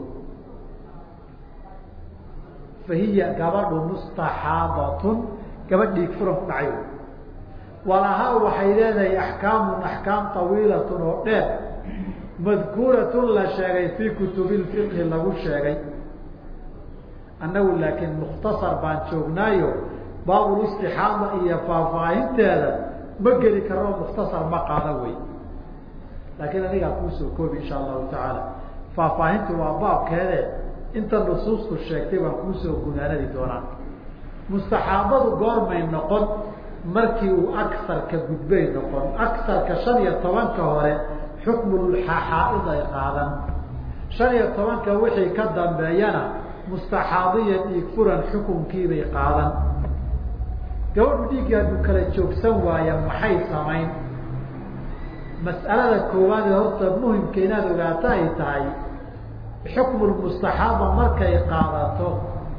fahiya gabadhu mustaxaadatun gabadh dhiig furan ku dhacay walahaa waxay leedahay axkaamun axkaam tawiilatun oo dheer madkuuratun la sheegay fii kutubi lfiqhi lagu sheegay annagu laakiin mukhtasar baan joognaayo baabulistixaada iyo faahfaahinteeda ma geli karoo mukhtasar ma qaada wey laakiin anigaa kuusoo koobi insha allahu tacaala faahfaahintu waa baabkeede inta nusuusku sheegtay baan kuusoo gunaanadi doonaa mustaxaabadu goormay noqon markii uu aksarka gudbay noqon aksarka shan iyo tobanka hore xukmulxaaid ay qaadan shan iyo tobanka wixii ka dambeeyana mustaxaadiya dhiig furan xukunkiibay qaadan gabadhu dhiiggii hadduu kala joogsan waaya maxay samayn mas'alada koowaad ee horta muhimka inaad ogaato ay tahay xukmu lmustaxaaba markay qaadato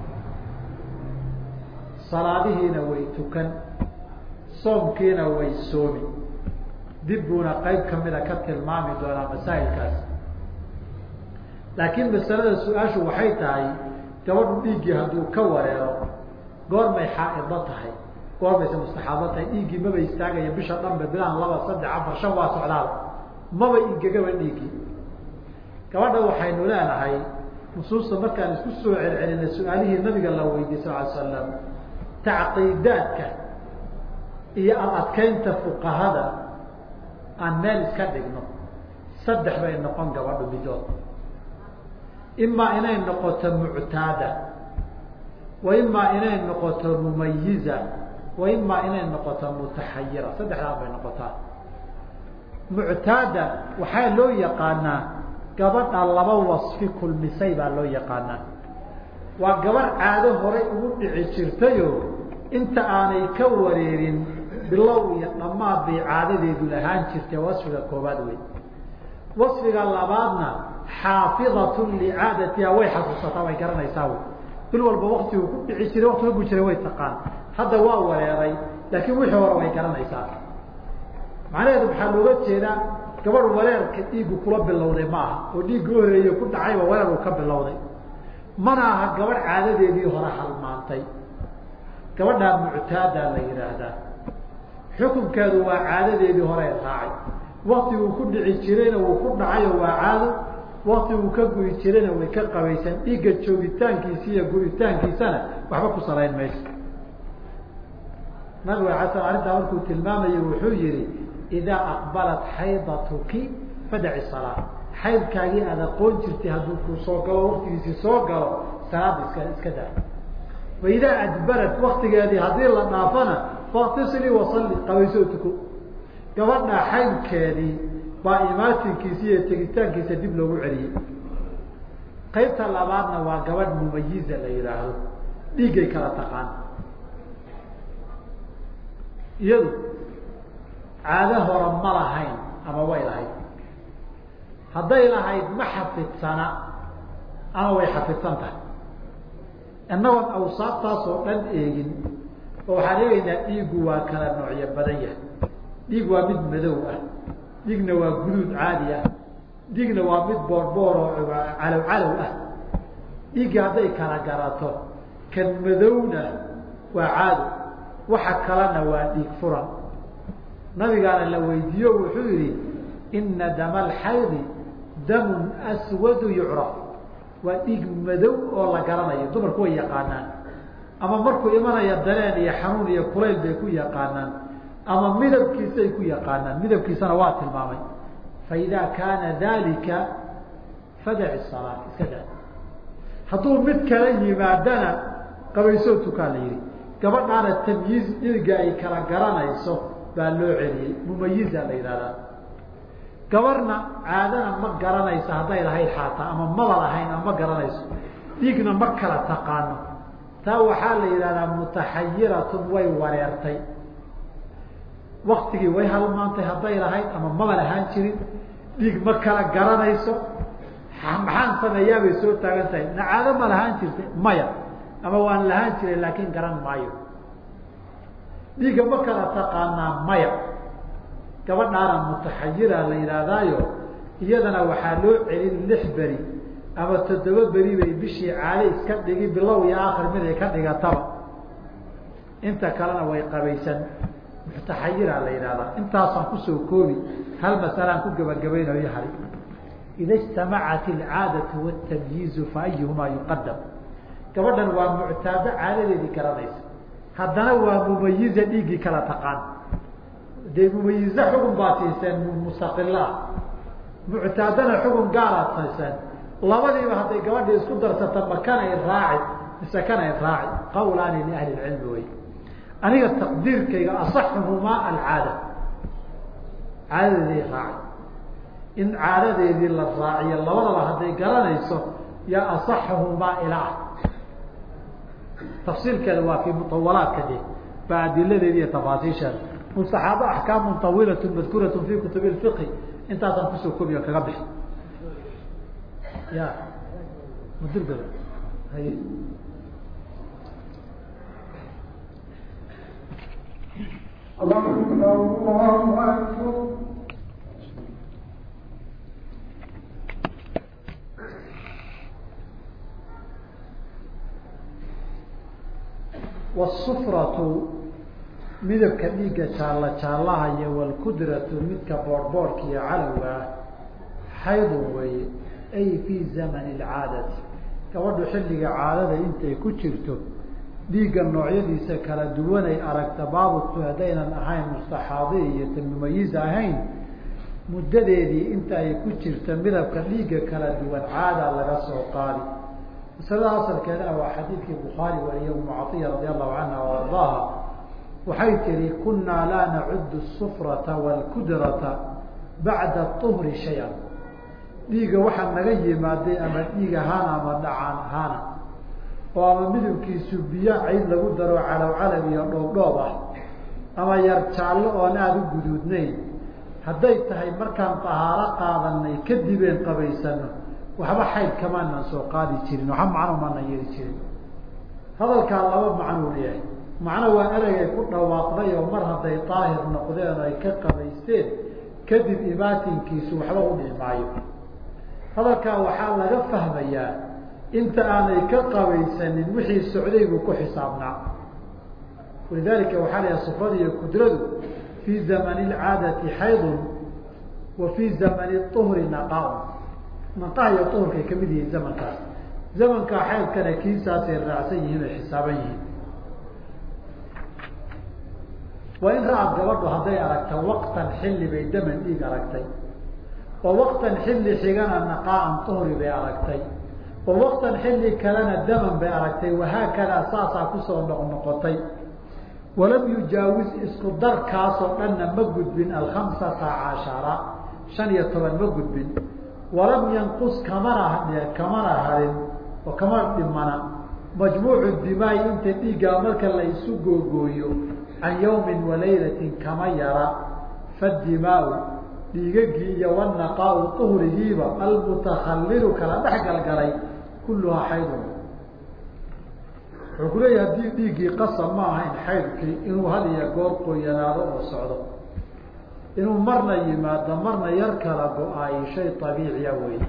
salaadihiina way tukan soomkiina way soomi dib buuna qayb kamida ka tilmaami doonaa masaa'ilkaas laakiin masalada su-aashu waxay tahay gabadhu dhiiggii hadduu ka wareero goormay xaa'ido tahay goormayse mustaxaabo tahay dhiiggii maba istaagaya bisha dhanbe bilaan laba saddex afar shan waa socdaal maba ingegaba dhiiggii gabadha waxaynu leenahay nusuusta markaan isku soo celcelinay su-aalihii nabiga la weydiiyey sal ly slam tacqiidaadka iyo adadkeynta fuqahada aan meel iska dhigno saddex bay noqon gabadhu midood imaa inay noqoto muctaada wa imaa inay noqoto mumayiza wa imaa inay noqoto mutaxayira saddexdaan bay noqotaa muctaada waxaa loo yaqaanaa gabadha laba wasfi kulmisay baa loo yaqaanaa waa gabar caado horay ugu dhici jirtayo inta aanay ka wareerin bilow iyo dhammaad bay caadadeedu lahaan jirtay wasfiga koobaad wey wasfiga labaadna xaafidatun licaadatiha way xasuusataa way garanaysaa wy bil walba waktigu ku dhici jiray wakti ku jiray way taqaan hadda waa wareeray laakiin wixii hore way garanaysaa macnaheedu waxaa looga jeedaa gabadh wareerka dhiigu kula bilowday ma aha oo dhiigga u horeeye ku dhacayba wareer uu ka bilowday mana aha gabadh caadadeedii hore halmaantay gabadhaa muctaadaa la yidhaahdaa xukunkeedu waa caadadeedii hore raacay waktiguu ku dhici jirayna wuu ku dhacayo waa caado waktiguu ka guyi jirayna way ka qabaysan dhiigga joogitaankiisa iyo guritaankiisana waxba ku salayn mayso nabiga ala sl arrintaa markuu tilmaamayo wuxuu yihi idaa aqbalat xaydatuki fadaci salaa xaydkaagii aad aqoon jirtay hadduu ku soo galo waktigiisii soo galo salaada iska iska daa waidaa adbarat waktigeedii haddii la dhaafana faktasili wasalli qabayso tuko gabadha xaydkeedii baa imaatinkiisa iyo tegitaankiisa dib loogu celiyey qaybta labaadna waa gabadh mumayiza la yidhaahdo dhiiggay kala taqaan iyadu caado hore ma lahayn ama way lahayd hadday lahayd ma xafidsana ama way xafidsan tahay innagoon awsaabtaas oo dhan eegin oo waxaan eegaynaa dhiiggu waa kala noocyo badan yahay dhiig waa mid madow ah dhiigna waa guduud caadi ah dhiigna waa mid boorboor oo calow calow ah dhiigga hadday kala garato kan madowna waa caado waxa kalena waa dhiig furan nabigaana la weydiiyo wuxuu yihi ina dama alxaydi damun aswadu yucraf waa dhiig madow oo la garanayo dumarku way yaqaanaan ama markuu imanaya dareen iyo xanuun iyo kulayl bay ku yaqaanaan ama midabkiisay ku yaqaanaan midabkiisana waa tilmaamay faida kaana dalika fadaci salaa iska daa hadduu mid kala yimaadana qabaysoo tukaa la yihi gabadhaana tamyiiz dhiiga ay kala garanayso baa loo celiyey mumayiza la yidhahdaa gabarna caadana ma garanayso hadday lahayd xaataa ama maba lahayn ama ma garanayso dhiigna ma kala taqaano taa waxaa la yidhahdaa mutaxayiratun way wareertay waktigii way halmaantay hadday lahayd ama maba lahaan jirin dhiig ma kala garanayso maxaan sameeyaa bay soo taagan tahay na caado ma lahaan jirtay maya ama waan lahaan jiray laakiin garan maayo dhiigga ma kala taqaanaa maya gabadhaana mutaxayira la yidhaahdaayo iyadana waxaa loo celin lix beri ama toddoba beri bay bishii caade iska dhigi bilow iyo aakhir mid ay ka dhigataba inta kalena way qabaysan mutaxayira la yidhahdaa intaasaan kusoo koobi hal masalaan ku gabagabaynayo hari ida ijtamacat alcaadatu watamyiizu fa ayuhumaa yuqadam gabadhan waa muctaado caadadeedii garanaysa haddana waa mumayiza dhiiggii kala taqaan dee mumayize xugun baad siiseen mustaqila ah muctaadana xugun gaaraad siiseen labadiiba hadday gabadhii isku darsata makanay raaci mise kanay raaci qawlaani liahli lcilmi wey aniga taqdiirkayga asaxuhumaa alcaada caadadeedii raaci in caadadeedii la raaciyo labadaba hadday garanayso yaa asaxuhumaa ilaah tafsiilkeeda waa fi muawalaadka de baa adiladeedi iyo tafaasiisheeda mustaxaabo axkaamun tawiilat madkuurat fi kutubi fiqhi intaasaan kusoo koobiya kaga bixi ya mudirgada hay الله أكبر الله أكبر والصفرة midabka dhiigga jaalla jaallaha iyo walkudratu midka boorboorka iyo calowga xaydun weeye ay fii zamani alcaadati gabadhu xilliga caadada intay ku jirto dhiigga noocyadiisa kala duwanay aragta baabudku haddaynan ahayn mustaxaadi iyo mumayiz ahayn muddadeedii inta ay ku jirta midabka dhiigga kala duwan caada laga soo qaadi masalada asalkeedana waa xadiidkii bukhaari wariye umu caiya radi allahu canha o ardaaha waxay tihi kunaa laa nacudu sufrata wاlkudrata bacda طuhri shay-an dhiiga waxaa naga yimaaday ama dhiig ahaana ama dhacaan ahaana oo ama midabkiisu biyo cayd lagu daro calow calow iyo dhoob dhoob ah ama yar jaallo oon aada u guduudnayn hadday tahay markaan tahaaro qaadanay kadibeen qabaysano waxba xayd kamaanan soo qaadi jirin waxa macno maanan yeeli jirin hadalkaa laba macnuu leeyahay macno waa ereyay ku dhawaaqday oo mar hadday daahir noqdeen ay ka qabaysteen kadib imaatinkiisu waxba u dhici maayo hadalkaa waxaa laga fahmayaa inta aanay ka qabaysanin wixii socday buu ku xisaabnaa walidaalika waxaa la yahay sufrada iyo kudradu fii zamani alcaadati xaydun wa fii zamani uhri naqaa-un naqaha iyo uhurkay kamid yihiin zamankaas zamankaa xaydkana kiisaasay raacsan yihiin ay xisaaban yihiin waa in ra-ad gabadhu hadday aragta waqtan xilli bay daman dhiig aragtay oo waqtan xilli xigana naqaa-an uhri bay aragtay oo waqtan xilli kalena daman bay aragtay wahaakadaa saasaa kusoo noqnoqotay walam yujaawis isku darkaasoo dhanna ma gudbin alkhamsata cashara shan iyo toban ma gudbin walam yanqus kamana kamana harin oo kama dhimana majmuucu dimaayi inta dhiiggaa marka la isu googooyo can yawmin walaylatin kama yara fadimaau dhiigagii iyo wanaqaau uhrigiiba almutakhallilu kala dhex galgalay kulluhaa xaydun wuxuu ku leeyahay haddii dhiiggii qasab ma ahayn xaydkii inuu had iyo goor qoyanaado oo socdo inuu marna yimaado marna yar kala go-aayo shay abiiciya wey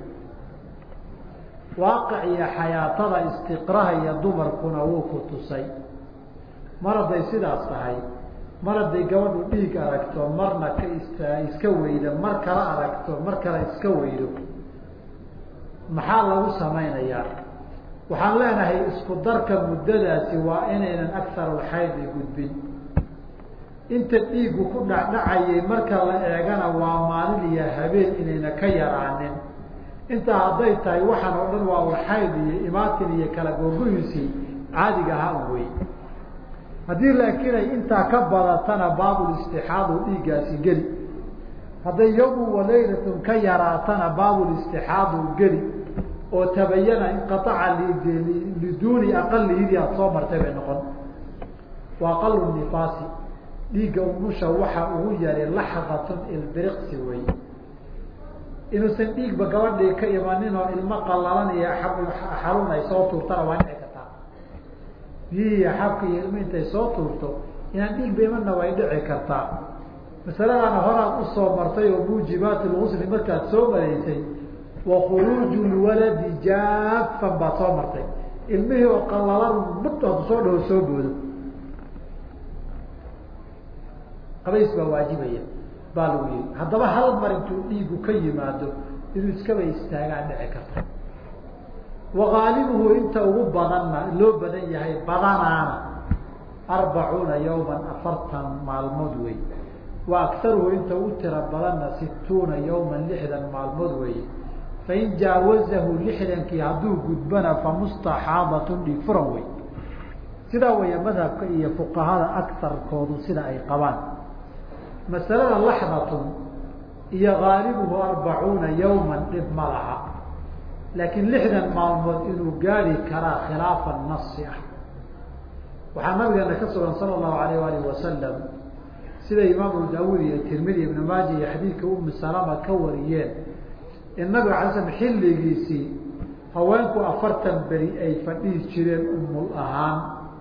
waaqic iyo xayaatada istiqraha iyo dumarkuna wuu ku tusay mar hadday sidaas tahay mar hadday gabadhu dhiig aragto marna ka ist iska weydo mar kala aragto mar kale iska weydo maxaa lagu samaynayaa waxaan leenahay isku darka muddadaasi waa inaynan akarulxaydi gudbin inta dhiigu ku dhacdhacayay marka la eegana waa maalin iyo habeen inayna ka yaraanin intaa hadday tahay waxaan oo dhan waa ulxayd iyo imaatin iyo kala googoyiisii caadiga ahaa wey haddii laakiin ay intaa ka badatana baabulistixaadu dhiiggaasi geli hadday yawmu walaylatun ka yaraatana baabulistixaadu geli oo tabayana inqaaca liduuni aqalihidii aada soo martay bay noqon wa aqalu nifaasi dhiigga umusha waxa ugu yari laxdatun ilbiriqsi wey inuusan dhiigba gabadhii ka imanin oo ilmo qallalan iyo xarun ay soo tuurtana waa dhici kartaa biyihii xabka iyo ilmo intay soo tuurto inaan dhiigba imanna way dhici kartaa masaladaana horaad usoo martay oo muujibaat lgusli markaad soo maraysay wa khuruuju lwaladi jaafan baad soo martay ilmihii oo qallalan mud hadu soo dhaho soo boodo qabays baa waajibaya baa lagu yihi haddaba hal mar intuu dhiigu ka yimaado inuu iskaba istaagaan dhici karta wagaalibuhu inta ugu badanna loo badan yahay badanaana arbacuuna yawman afartan maalmood wey wa aktaruhu inta ugu tira badanna situuna yawman lixdan maalmood wey fain jaawazahu lixdankii hadduu gudbana famustaxaadatun dhiig furan wey sidaa weya madhabka iyo fuqahada akarkoodu sida ay qabaan masalada laxdatun iyo gaalibuhu arbacuuna yawman dhib ma laha laakiin lixdan maalmood inuu gaari karaa khilaafa nasi ah waxaa nabigeena ka sugan sala allahu alayh alih wasalam sida imaamu daawuud iyo tirmidi ibnu maaja iyo xadiidka umi salama ka wariyeen in nabiga alay slam xilligiisii haweenku afartan beri ay fadhihi jireen umul ahaan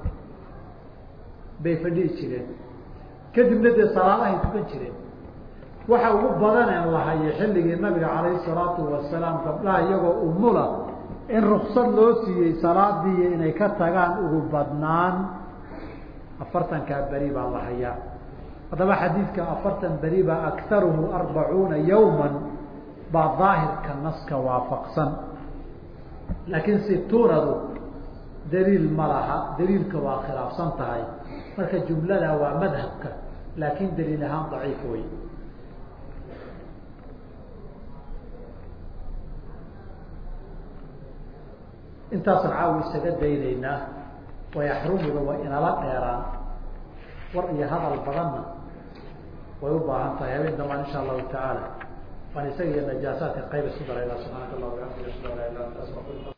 bay fadhihi jireen kadibna dee salaadahay tukan jireen waxa ugu badan en la hayay xilligii nabiga calayhi salaatu wasalaam gabdhaha iyagoo umula in ruksad loo siiyey salaadii inay ka tagaan ugu badnaan afartankaa beri baa la hayaa haddaba xadiidka afartan beri baa aktaruhu arbacuuna yawman baa daahirka naska waafaqsan laakiin situunadu daliil ma laha daliilka waa khilaafsan tahay marka jumlada waa madhabka laakiin daliil ahaan daciif wey intaasaan caawi isaga daynaynaa wayaxrumuda waa inala dheeraan war iyo hadal badanna way u baahan tahay habeen damaan insha allahu tacaala waan isaga iyo najaasaadka qayb isku darayna subxaanaka allah bihamdika ashhadu an laa ilaha illa anta astaghfiruka